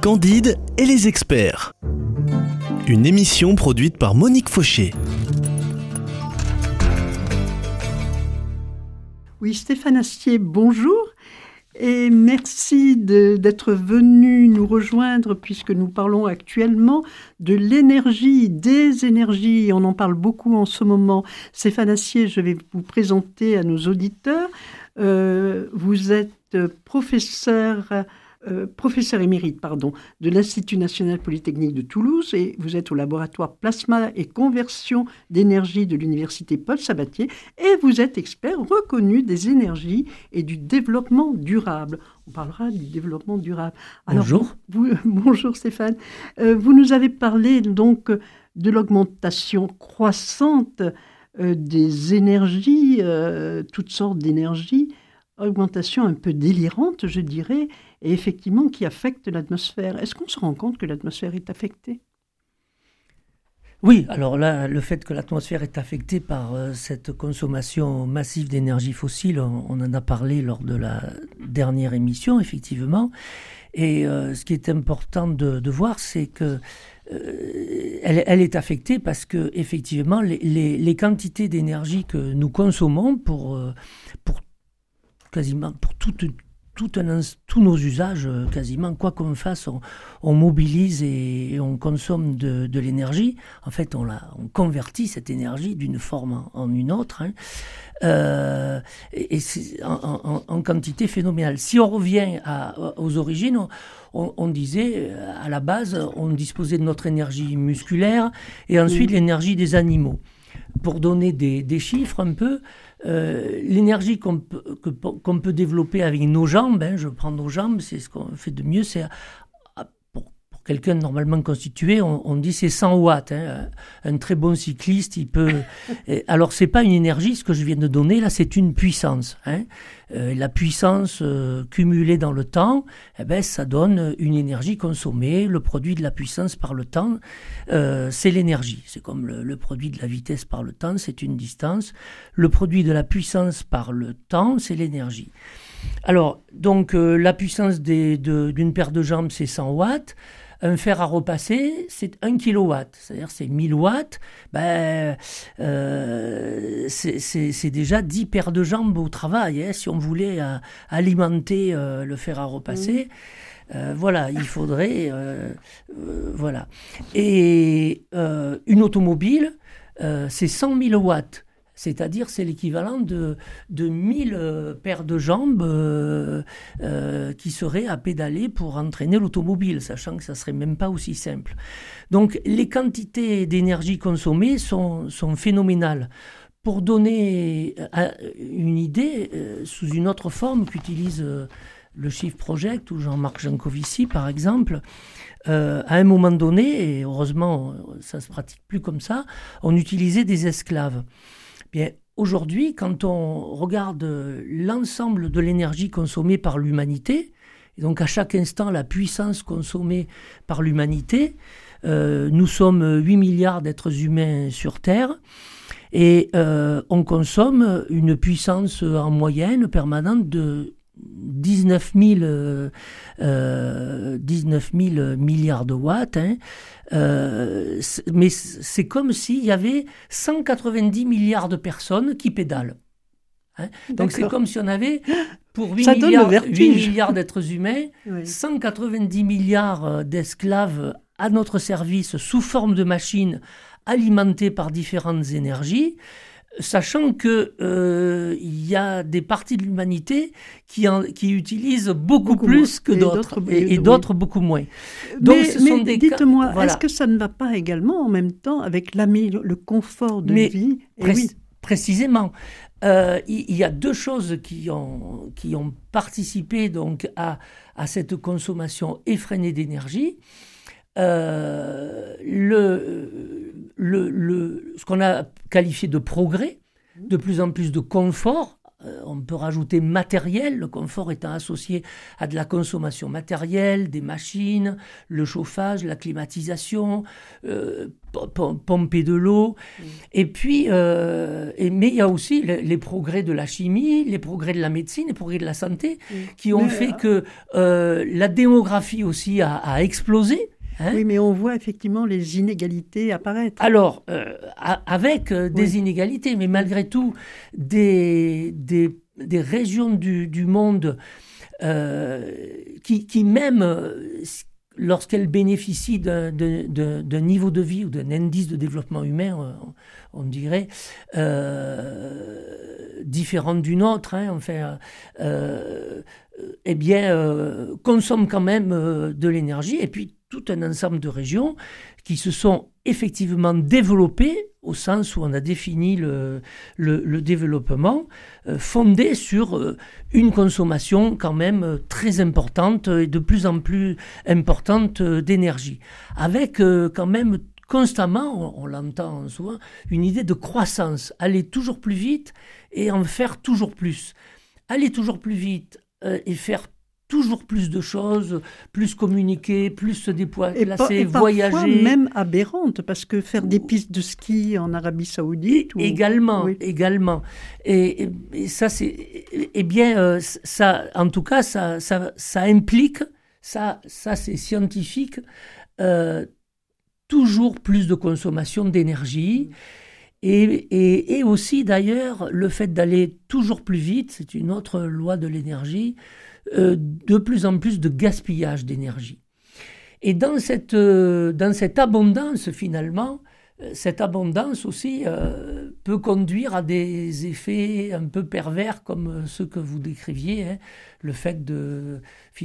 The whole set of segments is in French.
Candide et les experts. Une émission produite par Monique Fauché. Oui, Stéphane Astier, bonjour et merci d'être venu nous rejoindre puisque nous parlons actuellement de l'énergie, des énergies. On en parle beaucoup en ce moment. Stéphane Astier, je vais vous présenter à nos auditeurs. Vous êtes professeur émérite de l'Institut national polytechnique de Toulouse et vous êtes au laboratoire Plasma et Conversion d'énergie de l'Université Paul Sabatier et vous êtes expert reconnu des énergies et du développement durable. On parlera du développement durable. Alors, bonjour. Bonjour Stéphane. Vous nous avez parlé donc de l'augmentation croissante des énergies, toutes sortes d'énergies, augmentation un peu délirante, je dirais, et effectivement qui affecte l'atmosphère. Est-ce qu'on se rend compte que l'atmosphère est affectée ? Oui, alors là, le fait que l'atmosphère est affectée par cette consommation massive d'énergie fossile, on en a parlé lors de la dernière émission, effectivement. Et ce qui est important de voir, c'est que elle est affectée parce que effectivement, les quantités d'énergie que nous consommons pour quasiment pour tous nos usages, quasiment quoi qu'on fasse, on mobilise et on consomme de l'énergie. En fait, on convertit cette énergie d'une forme en une autre, et c'est en quantité phénoménale. Si on revient aux origines, on disait, à la base, on disposait de notre énergie musculaire et ensuite l'énergie des animaux. Pour donner des chiffres un peu, l'énergie qu'on peut développer avec nos jambes, je prends nos jambes, c'est ce qu'on fait de mieux, c'est pour quelqu'un normalement constitué, on dit c'est 100 watts. Un très bon cycliste, il peut... Alors, c'est pas une énergie, ce que je viens de donner, là, c'est une puissance. La puissance cumulée dans le temps, ça donne une énergie consommée. Le produit de la puissance par le temps, c'est l'énergie. C'est comme le produit de la vitesse par le temps, c'est une distance. Le produit de la puissance par le temps, c'est l'énergie. Alors, donc, la puissance d'une paire de jambes, c'est 100 watts. Un fer à repasser, c'est 1 kilowatt, c'est-à-dire c'est 1000 watts, c'est déjà 10 paires de jambes au travail, si on voulait alimenter le fer à repasser. Voilà, il faudrait... voilà. Et une automobile, c'est 100 000 watts. C'est-à-dire, c'est l'équivalent de 1000 paires de jambes qui seraient à pédaler pour entraîner l'automobile, sachant que ça ne serait même pas aussi simple. Donc, les quantités d'énergie consommées sont phénoménales. Pour donner une idée, sous une autre forme qu'utilise le Shift Project ou Jean-Marc Jancovici, par exemple, à un moment donné, et heureusement, ça ne se pratique plus comme ça, on utilisait des esclaves. Bien, aujourd'hui, quand on regarde l'ensemble de l'énergie consommée par l'humanité, et donc à chaque instant la puissance consommée par l'humanité, nous sommes 8 milliards d'êtres humains sur Terre, et on consomme une puissance en moyenne permanente de 19 000 milliards de watts, mais c'est comme s'il y avait 190 milliards de personnes qui pédalent. Donc c'est comme si on avait, pour 8 milliards d'êtres humains, 190 milliards d'esclaves à notre service sous forme de machines alimentées par différentes énergies, sachant que il y a des parties de l'humanité qui utilisent beaucoup plus que d'autres, et d'autres beaucoup moins. Donc, mais dites-moi, voilà. Est-ce que ça ne va pas également en même temps avec le confort de vie Précisément. Il y a deux choses qui ont participé donc à cette consommation effrénée d'énergie. Ce qu'on a qualifié de progrès, de plus en plus de confort on peut rajouter matériel, le confort étant associé à de la consommation matérielle, des machines, le chauffage, la climatisation, pomper de l'eau. Et puis, mais il y a aussi les progrès de la chimie, les progrès de la médecine, les progrès de la santé, qui ont fait que la démographie aussi a explosé. Hein? Oui, mais on voit effectivement les inégalités apparaître. Alors, avec des inégalités, mais malgré tout, des régions du monde qui même, lorsqu'elles bénéficient d'un niveau de vie ou d'un indice de développement humain, on dirait, différent du nôtre, hein, enfin, consomment quand même de l'énergie, et puis tout un ensemble de régions qui se sont effectivement développées au sens où on a défini le développement, fondé sur une consommation quand même très importante et de plus en plus importante d'énergie, avec quand même constamment, on l'entend souvent, une idée de croissance, aller toujours plus vite et en faire toujours plus. Aller toujours plus vite et faire toujours plus de choses, plus communiquer, plus se déplacer, voyager. Parfois même aberrante, parce que faire des pistes de ski en Arabie Saoudite... Également. Et ça, c'est... Eh bien, ça, en tout cas, ça implique, ça c'est scientifique, toujours plus de consommation d'énergie. Et aussi, d'ailleurs, le fait d'aller toujours plus vite, c'est une autre loi de l'énergie, de plus en plus de gaspillage d'énergie. Et dans cette abondance, finalement, cette abondance aussi peut conduire à des effets un peu pervers comme ceux que vous décriviez, hein, le fait de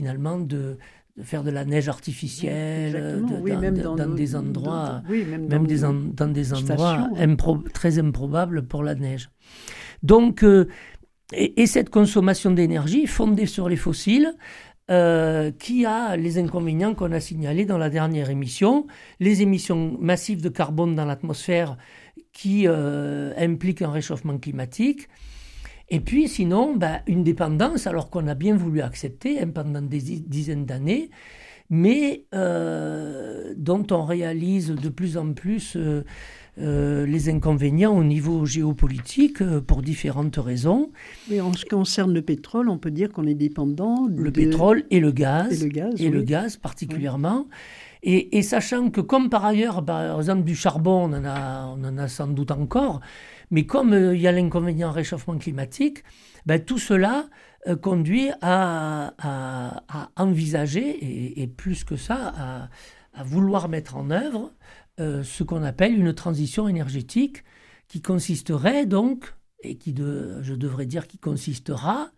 faire de la neige artificielle dans des endroits, dans des endroits très improbables pour la neige. Donc, et cette consommation d'énergie fondée sur les fossiles, qui a les inconvénients qu'on a signalés dans la dernière émission, les émissions massives de carbone dans l'atmosphère qui impliquent un réchauffement climatique, et puis sinon une dépendance, alors qu'on a bien voulu accepter pendant des dizaines d'années, mais dont on réalise de plus en plus les inconvénients au niveau géopolitique pour différentes raisons. Mais en ce qui concerne le pétrole, on peut dire qu'on est dépendant le pétrole et le gaz. Le gaz gaz particulièrement. Oui. Et sachant que comme par ailleurs, par exemple du charbon, on en a sans doute encore, mais comme il y a l'inconvénient réchauffement climatique, tout cela conduit à envisager, et plus que ça, à vouloir mettre en œuvre ce qu'on appelle une transition énergétique qui consisterait donc, je devrais dire qui consistera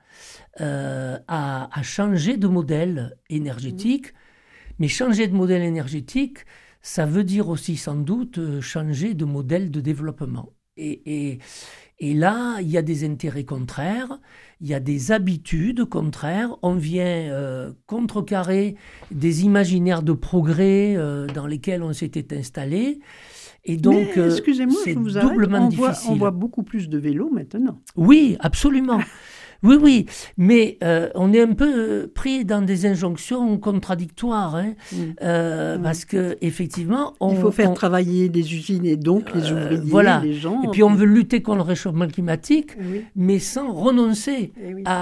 à changer de modèle énergétique. Mais changer de modèle énergétique, ça veut dire aussi sans doute changer de modèle de développement. Et là, il y a des intérêts contraires, il y a des habitudes contraires. On vient contrecarrer des imaginaires de progrès dans lesquels on s'était installé. Et donc, excusez-moi, c'est je vous arrête. doublement difficile. On voit beaucoup plus de vélos maintenant. Oui, absolument. Oui, mais on est un peu pris dans des injonctions contradictoires, hein, parce que effectivement, il faut faire travailler les usines et donc les ouvriers, les gens. Et puis on veut lutter contre le réchauffement climatique, mais sans renoncer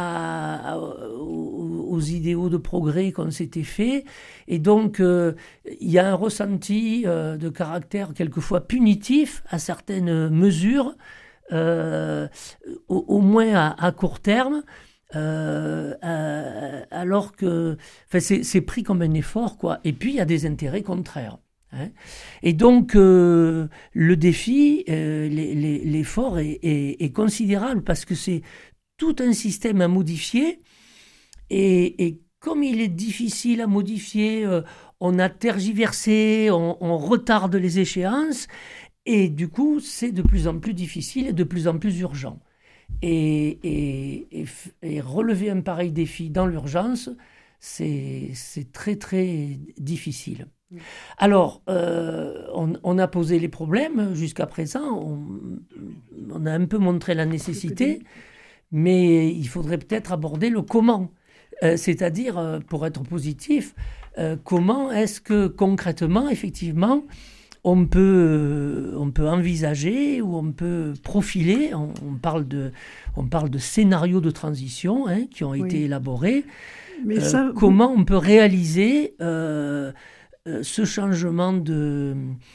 aux idéaux de progrès qu'on s'était fait. Et donc il y a un ressenti de caractère quelquefois punitif à certaines mesures. Au moins à court terme, alors que c'est pris comme un effort, quoi. Et puis il y a des intérêts contraires. Hein. Et donc le défi, l'effort est considérable parce que c'est tout un système à modifier. Et comme il est difficile à modifier, on a tergiversé, on retarde les échéances. Et du coup, c'est de plus en plus difficile et de plus en plus urgent. Et relever un pareil défi dans l'urgence, c'est très, très difficile. Alors, on a posé les problèmes jusqu'à présent, on a un peu montré la nécessité, Mais il faudrait peut-être aborder le comment. C'est-à-dire, pour être positif, comment est-ce que concrètement, effectivement, on peut envisager ou on peut profiler, on parle de scénarios de transition qui ont été élaborés, mais comment on peut réaliser ce changement de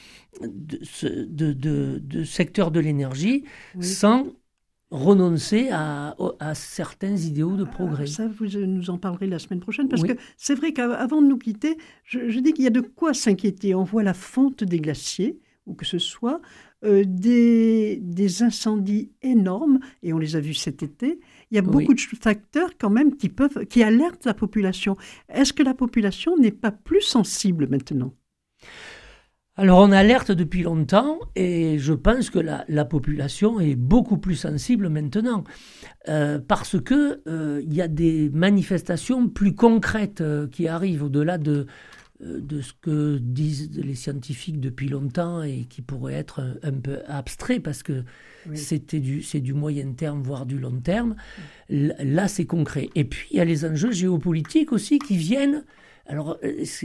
secteur de l'énergie sans renoncer à certains idéaux de progrès. Ça, vous nous en parlerez la semaine prochaine, parce que c'est vrai qu'avant de nous quitter, je dis qu'il y a de quoi s'inquiéter. On voit la fonte des glaciers, ou que ce soit des incendies énormes, et on les a vus cet été. Il y a beaucoup de facteurs quand même qui alertent la population. Est-ce que la population n'est pas plus sensible maintenant ? Alors on alerte depuis longtemps et je pense que la population est beaucoup plus sensible maintenant parce que il y a des manifestations plus concrètes qui arrivent au-delà de ce que disent les scientifiques depuis longtemps et qui pourraient être un peu abstraits parce que c'est du moyen terme voire du long terme. Là c'est concret. Et puis il y a les enjeux géopolitiques aussi qui viennent. Alors,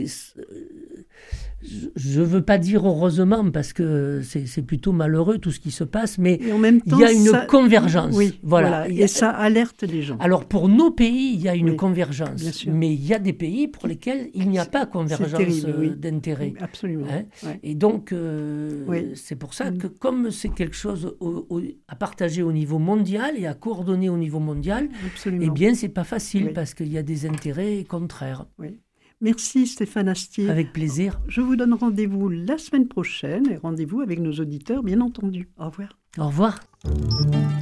je ne veux pas dire heureusement, parce que c'est plutôt malheureux tout ce qui se passe, mais il y a une convergence. Oui, voilà. Et ça alerte les gens. Alors, pour nos pays, il y a une convergence, mais il y a des pays pour lesquels il n'y a pas convergence d'intérêt. Absolument. Et donc, c'est pour ça que comme c'est quelque chose à partager au niveau mondial et à coordonner au niveau mondial, eh bien, ce n'est pas facile, parce qu'il y a des intérêts contraires. Oui. Merci Stéphane Astier. Avec plaisir. Je vous donne rendez-vous la semaine prochaine et rendez-vous avec nos auditeurs, bien entendu. Au revoir. Au revoir.